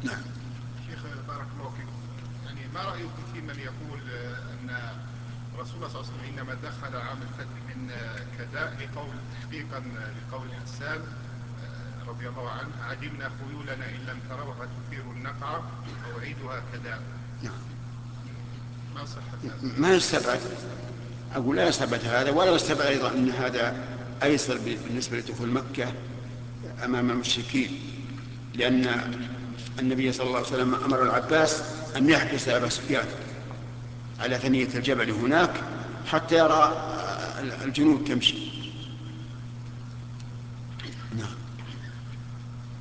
نعم. شيخ بارك الله فيكم، يعني ما رأيكم في من يقول أن رسول الله صلى الله عليه وسلم إنما دخل عام الفتح من كداء لقول تحقيقا لقول حسان رضي الله عنه: عدمنا خيولنا إن لم تروها تثير النقعة موعدها كداء. نعم. ما صحة هذا؟ ما يستبعد، أقول لا يستبعد هذا، ولا يستبعد أيضا أن هذا أيسر بالنسبة لدخول مكة أمام المشركين، لأن النبي صلى الله عليه وسلم أمر العباس أن يحبس أبا سفيان على ثنية الجبل هناك حتى يرى الجنود تمشي.